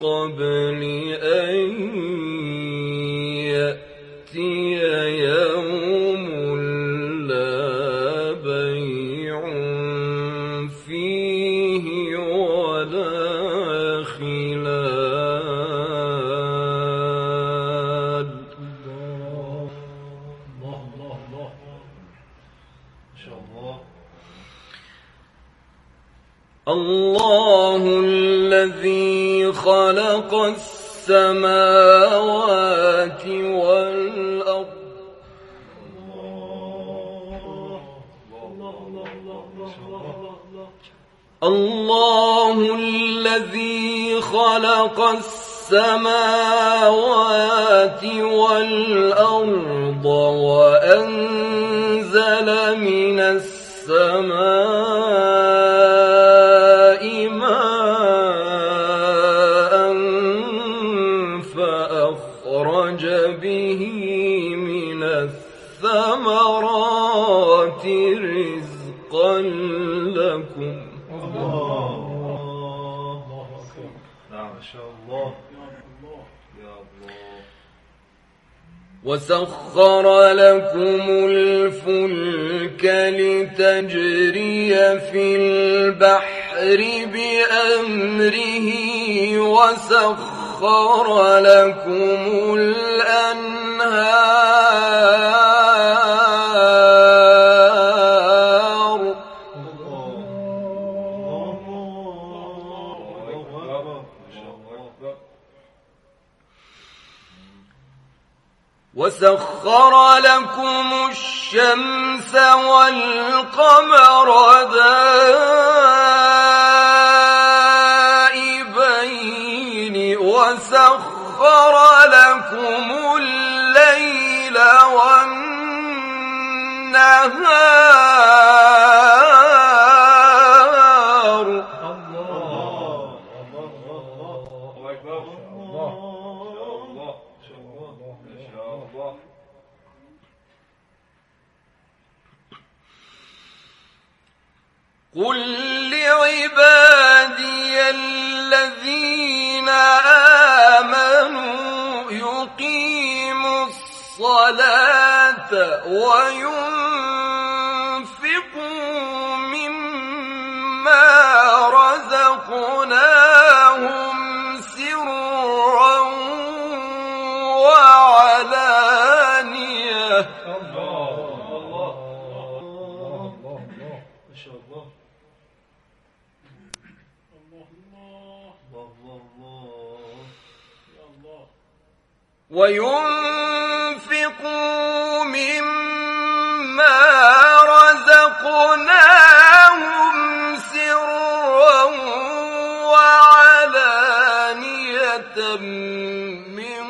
قبل أن يأتي يوم لا بيع فيه ولا خلال. الله الذي خلق السماوات والأرض الله الذي خلق السماوات والأرض وأنزل من السماء ماء فأخرج به من الثمرات رزقا لكم. وسخر لكم الفلك لتجري في البحر بأمره وسخر لكم الأنهار وسخر لكم الشمس والقمر دائبين وسخر لكم الليل والنهار. قل لعبادي الذين آمنوا يقيموا الصلاة وينفقوا مما رزقناهم سرا وعلانية وينفقوا مما رزقناهم سرا وعلانية من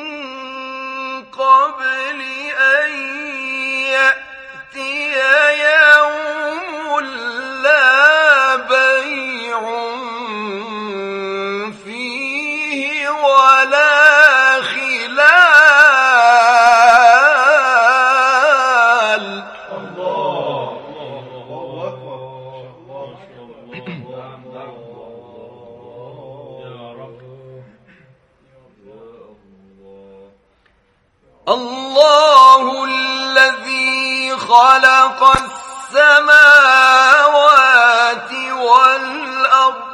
قبل أن يأتي يوم لا بيع فيه ولا الله الذي خلق السماوات والأرض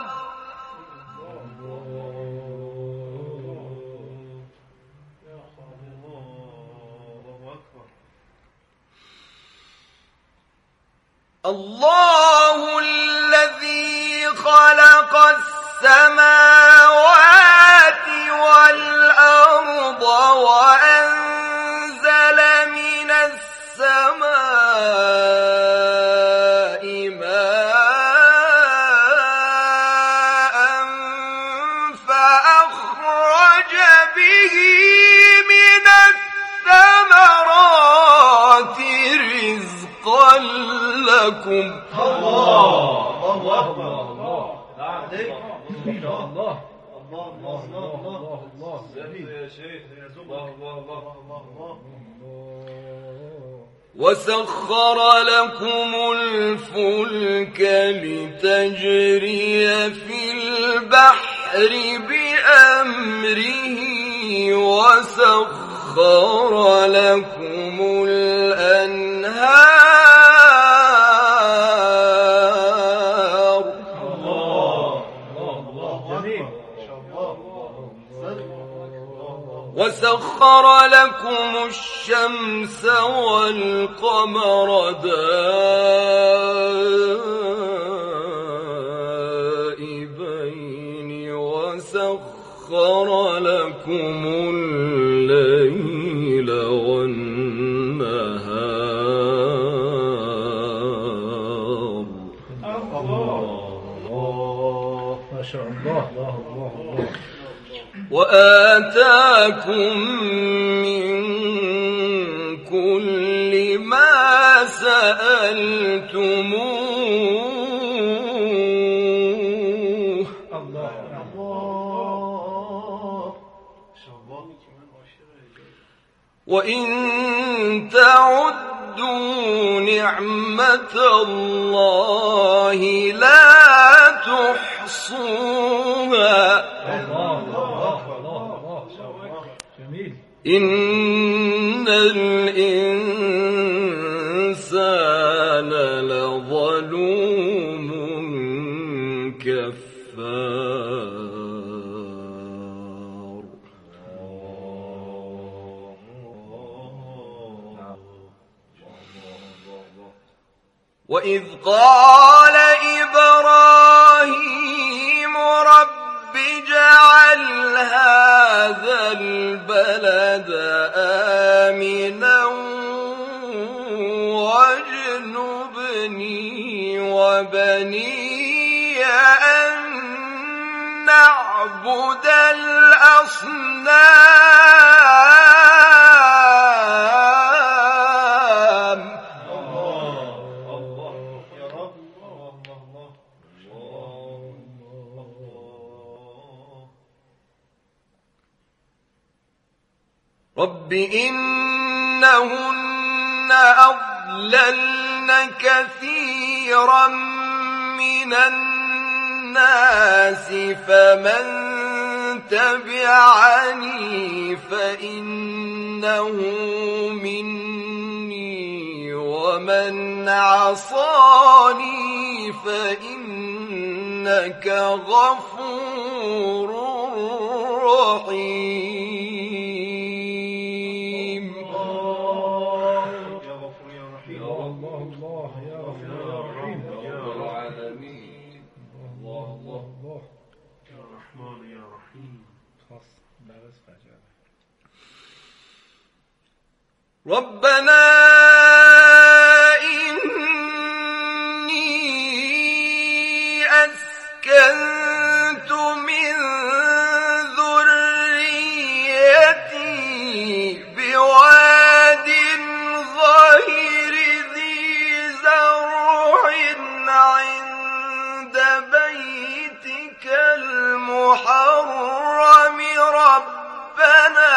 الله الذي خلق السماوات والأرض وأنزل من السماء ماء فأخرج به من الثمرات رزقا لكم. الله أكبر. وسخر لكم الفلك لتجري في البحر بأمره بأمره وسخر لكم الأنهار وسخر لكم الشمس والقمر دائبين وسخر لكم الليل والنهار ما شاء الله. وآتاكم من كل ما سألتموه وإن تعدوا نعمة الله لا تحصوها إن الإنسان لظلوم كفار وإذ قال إبراهيم رب اجعل هذا البلد آمنا واجنبني وبني أن نعبد الأصنام رب إنهن أضللن كثيرا من الناس فمن تبعني فإنه مني ومن عصاني فإنك غفور رحيم ربنا إني أسكنت من ذريتي بواد غير ذي زرع عند بيتك المحرم ربنا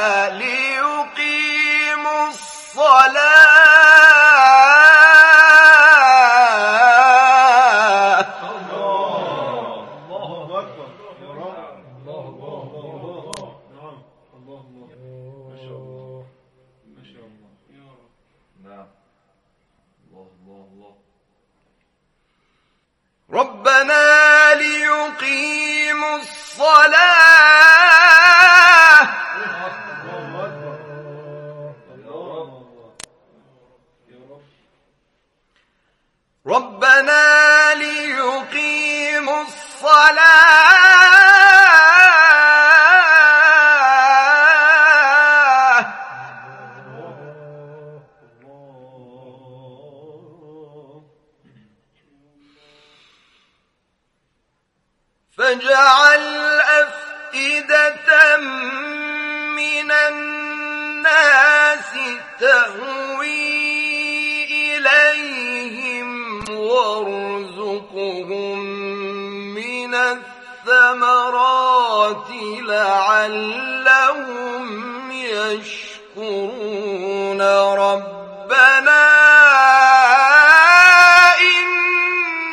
ليقيموا الصلاة الله أكبر يا رب. ما شاء الله ما شاء الله يا رب. نعم الله ربنا ليقيموا الصلاة ربنا ليقيموا الصلاة فاجعل أفئدة من الناس تهوي إليهم وارزقهم من الثمرات لعلهم يشكرون ربنا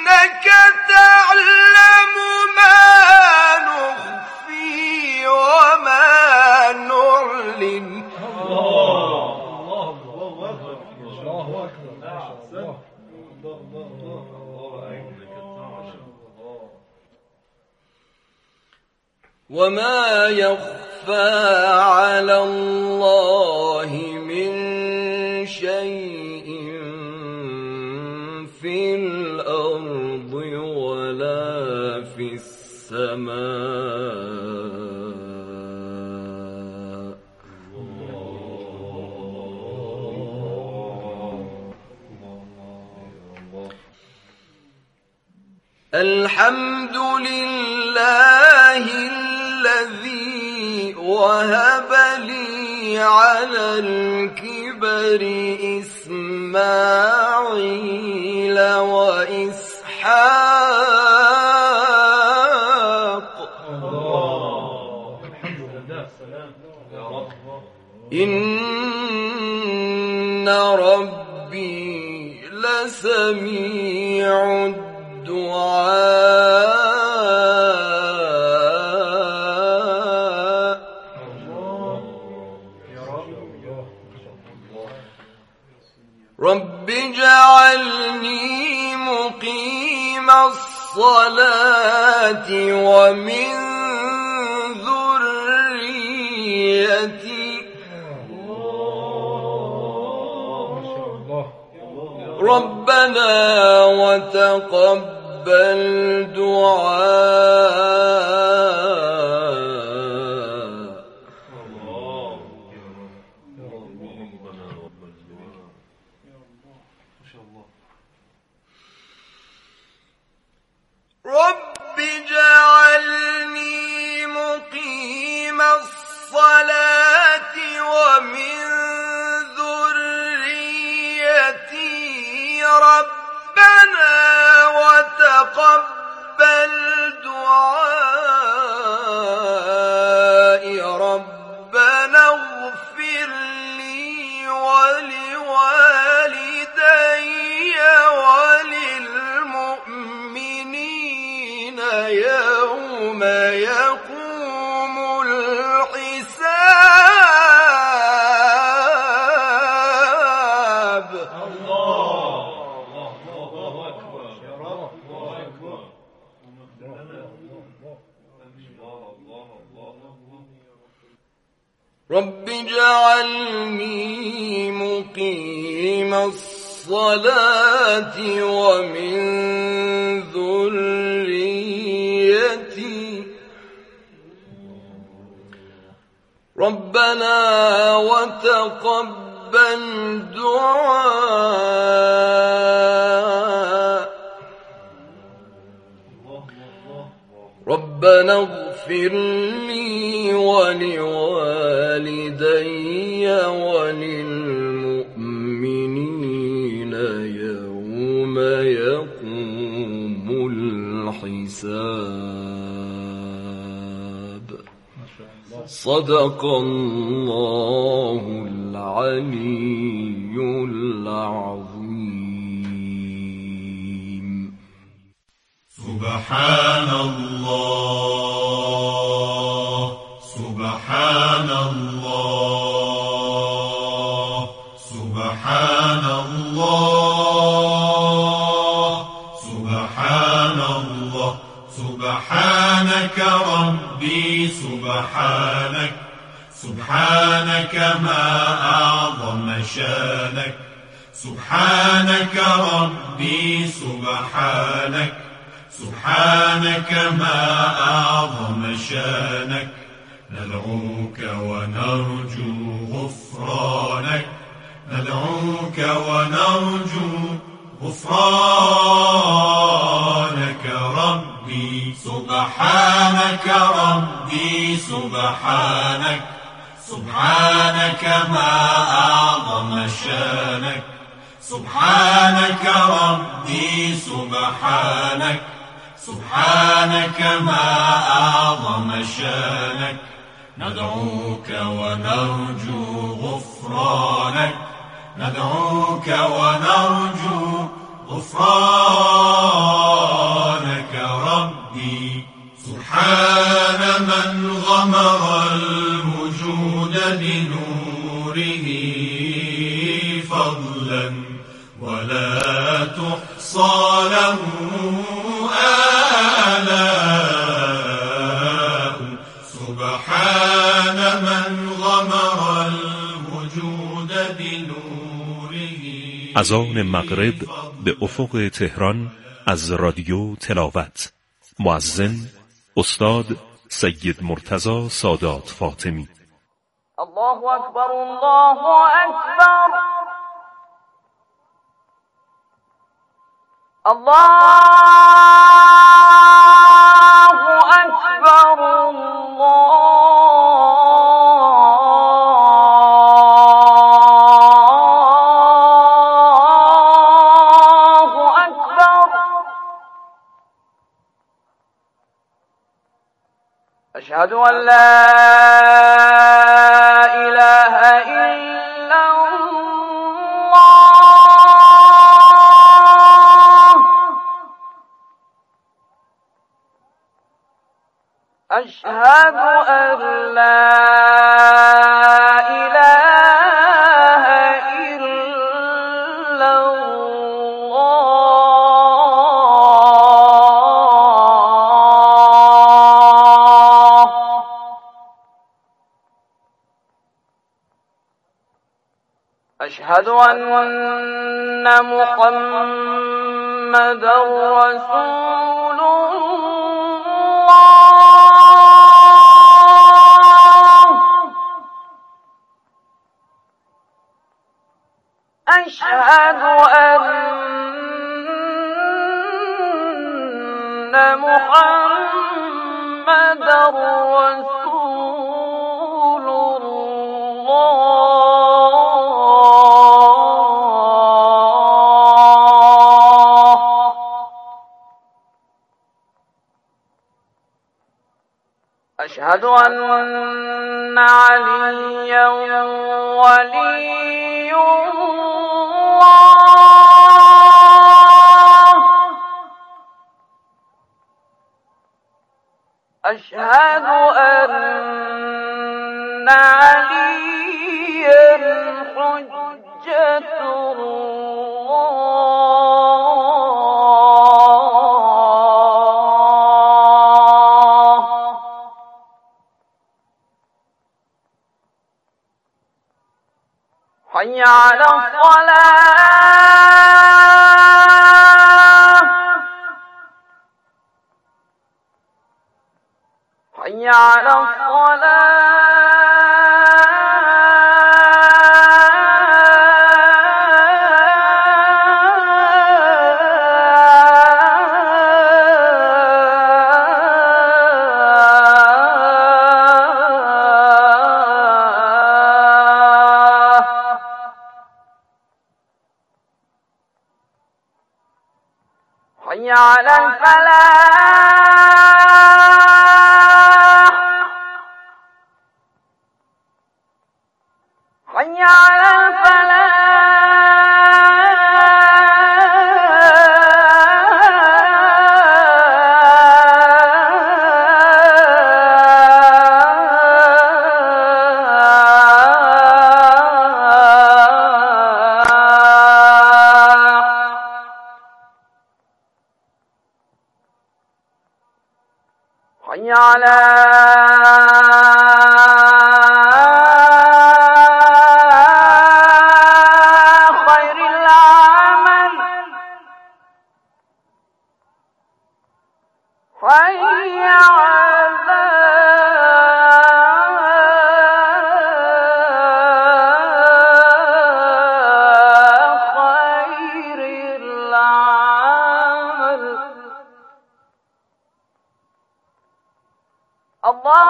إنك تعلم ما نخفي وما يخفى على الله من شيء في الأرض ولا في السماء. الحمد لله الذي وهب لي على الكبر إسماعيل وإسحاق. إن ربي لسميع الدعاء. رب اجعلني مقيم الصلاة ومن ذريتي. ربنا وتقبل دعاء. رب اجعلني مقيم الصلاة ومن ذريتي. ربنا وتقبل دعائي. ربنا اغفر لي ولوالدي وللمؤمنين يوم يقوم الحساب. رب اجعلني مقيم الصلاة ومن ذريتي. ربنا وتقبل دعاء. ربنا اغفر لي ولوالدي وللمؤمنين يوم يقوم الحساب. صدق الله العلي العظيم. سبحان الله سبحان الله سبحان الله سبحان الله. سبحانك ربي سبحانك سبحانك ما أعظم شانك. سبحانك ربي سبحانك سبحانك ما أعظم شانك. ندعوك ونرجو غفرانك. ندعوك ونرجو غفرانك ربي. سبحانك ربي سبحانك سبحانك ما أعظم شانك. سبحانك ربي سبحانك سبحانك ما أعظم شانك. ندعوك ونرجو غفرانك. ندعوك ونرجو غفرانك ربي. سبحان من غمر الوجود بنوره فضلا ولا تحصى له آلاء. سبحان من غمر الوجود بنوره. اذان مغرب به افق تهران از رادیو تلاوت. مؤذن استاد سید مرتضی سادات فاطمی. الله أكبر الله أكبر الله أكبر الله أكبر. أشهد أن لا إله إلا الله. أشهد أن لا إله إلا الله. أشهد أن محمدا رسول الله. أشهد أن محمدا رسول الله. أشهد أن عليا ولي الله. أشهد أن عليا حجة الله. حي على الصلاة. حي على حي على الفلاح. حي على حي على خير العمل. حي على خير العمل. الله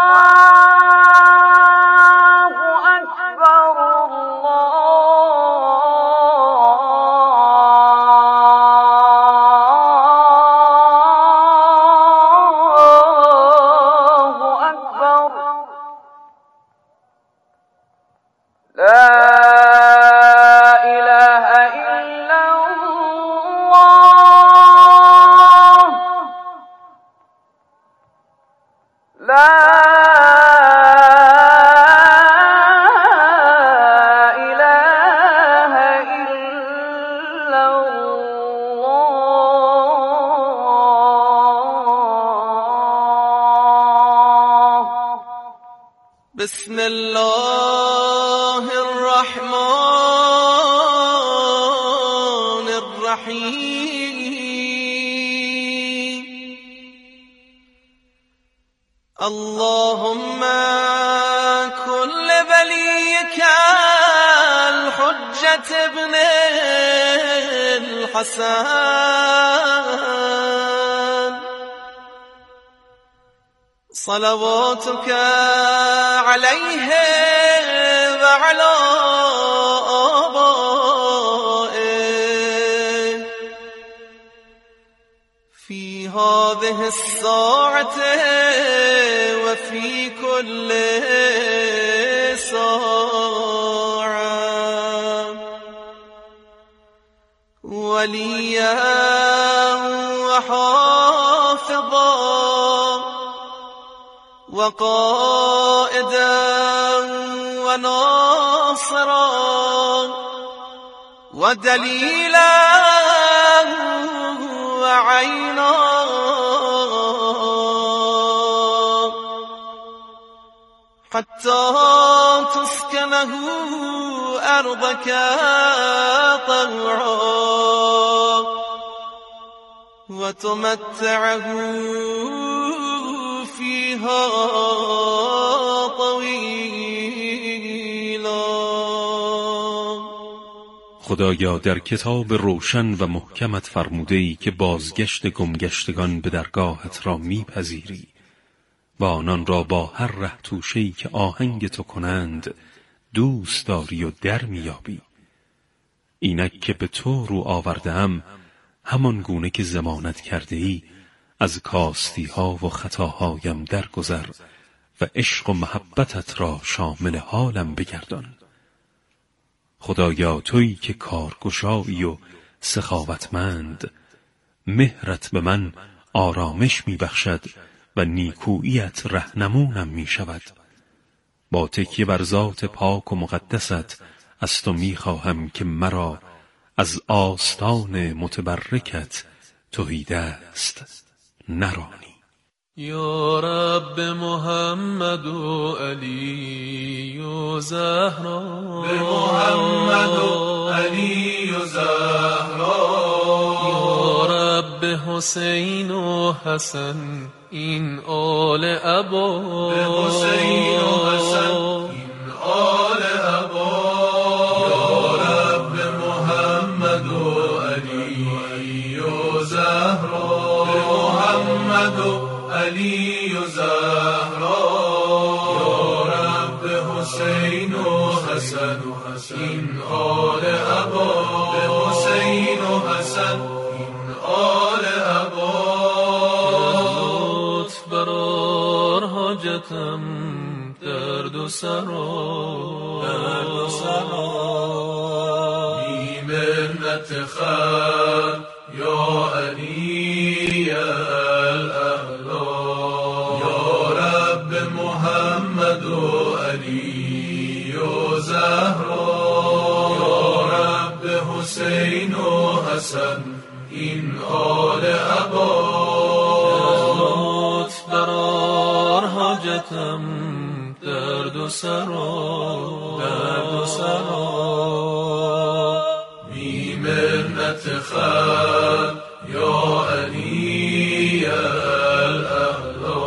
بسم الله الرحمن الرحیم. اللهم كل وليك الحجة ابن الحسن صلواتك عليه وعلى آبائه في هذه الساعة وفي كل ساعة وليا وحافظا وقائدا وناصرا ودليلا وعينا حتى تسكنه أرضك طوعا وتمتعه فيها طويلا. خدایا در کتاب روشن و محکمت فرموده‌ای که بازگشت گمگشتگان به درگاهت را میپذیری و آنان را با هر ره توشه‌ای که آهنگ تو کنند دوست داری و در میابی. اینک که به تو رو آورده‌ام همان گونه که ضمانت کرده ای از کاستی ها و خطاهایم درگذر و عشق و محبتت را شامل حالم بگردان. خدایا تویی که کارگشایی و سخاوتمند، مهرت به من آرامش میبخشد و نیکوییت رهنمونم میشود. با تکیه بر ذات پاک و مقدست از تو میخواهم که مرا از آستان متبرکت تهیدست نرانی. یا رب محمد و علی و زهرا، به محمد و علی و زهرا. یا رب حسین و حسن این آل ابا، به حسین و حسن این آل ابا. یا رب محمد و علی و زهرا، به محمد و علی و زهرا. یا رب حسین و حسن این آل ابا، به حسین و حسن این آل ابا. لطف برار حاجتم درد و سرا، درد و سرا. بی منت خلق یا علی الاعلا. یا رب محمد و علی و زهرا. یا رب حسین و حسن این آل ابا. لطف برار حاجتم درد و سرا، درد و سرا. بی منت خلق یا علی الاعلا.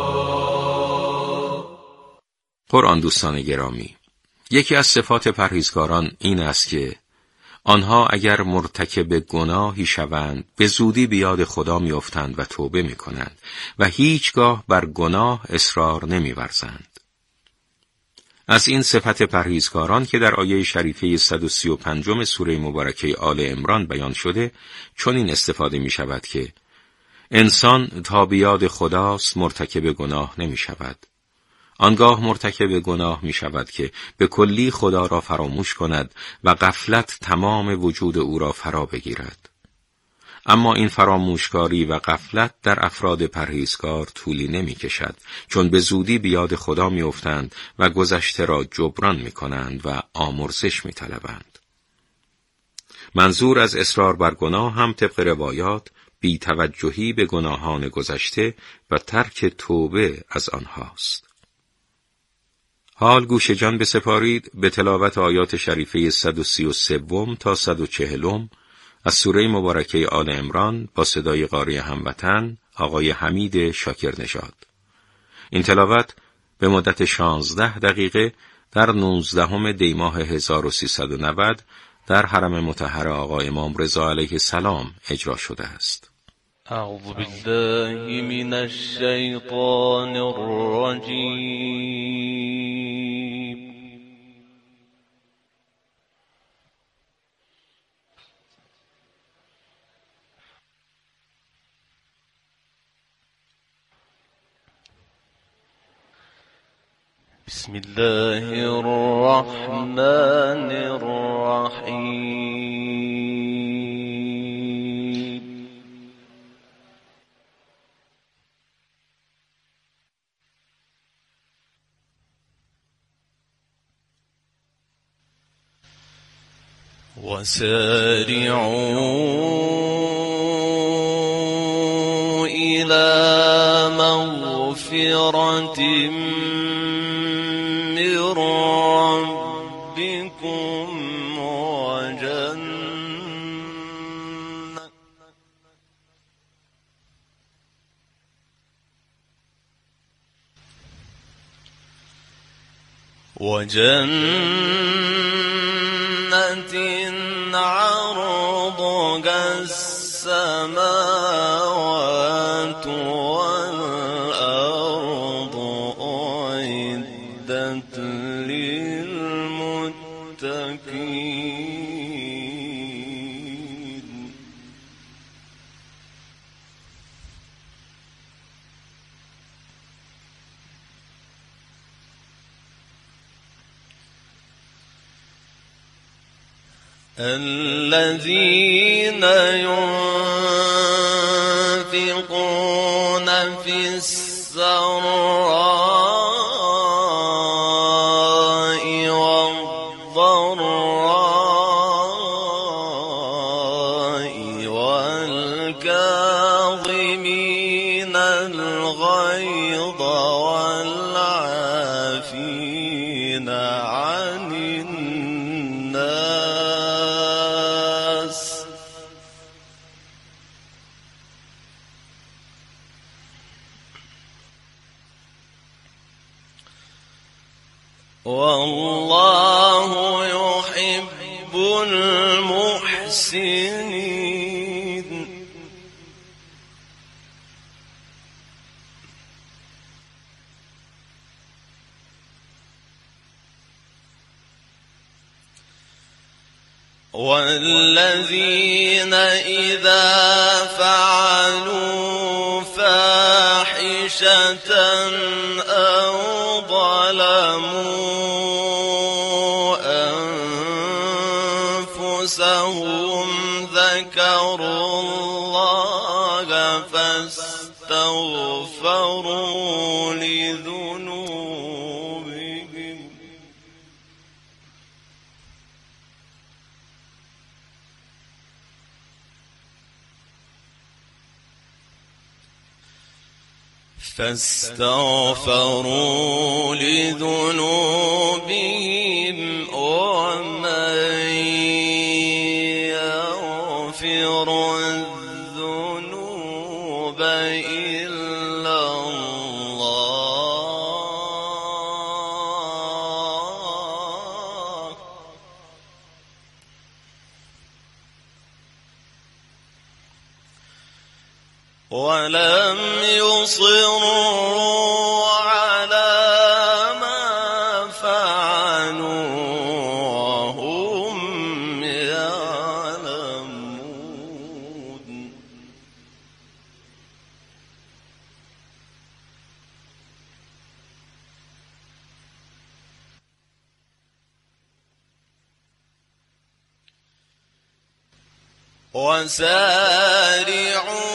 قرآن دوستان گرامی، یکی از صفات پرهیزگاران این است که آنها اگر مرتکب گناهی شوند به زودی به یاد خدا میافتند و توبه میکنند و هیچگاه بر گناه اصرار نمیورزند. از این صفت پرهیزکاران که در آیه شریفه 135 سوره مبارکه آل عمران بیان شده چنین استفاده می شود که انسان تا به یاد خداست مرتکب گناه نمی شود. آنگاه مرتکب گناه می شود که به کلی خدا را فراموش کند و غفلت تمام وجود او را فرا بگیرد. اما این فراموشکاری و غفلت در افراد پرهیزکار طولی نمی کشد، چون به زودی به یاد خدا می افتند و گذشته را جبران می کنند و آمرزش می طلبند. منظور از اصرار بر گناه هم طبق روایات بی توجهی به گناهان گذشته و ترک توبه از آنهاست. حال گوش جان بسپارید به تلاوت آیات شریفه 133 تا 140 از سوره مبارکه آل عمران با صدای قاری هموطن آقای حمید شاکرنژاد. این تلاوت به مدت 16 دقیقه در 19 دی ماه 1390 در حرم مطهر آقا امام رضا علیه السلام اجرا شده است. اعوذ بالله من الشیطان الرجیم. بسم الله الرحمن الرحیم. وسارعوا إلى مغفرة من ربكم وجنة عرضها السماوات والأرض أعدت للمتقين. الذين ينفقون في السراء والضراء والكاظمين الغيظ والعافين عن الناس والله يحب المحسنين. والذين إذا فعلوا فاحشة أو ظلموا أنفسهم ذكروا الله فاستغفروا لذنوبهم ومن يغفر الذنوب إلا الله ولم يصروا على ما فعلوا وهم يعلمون. وسارعوا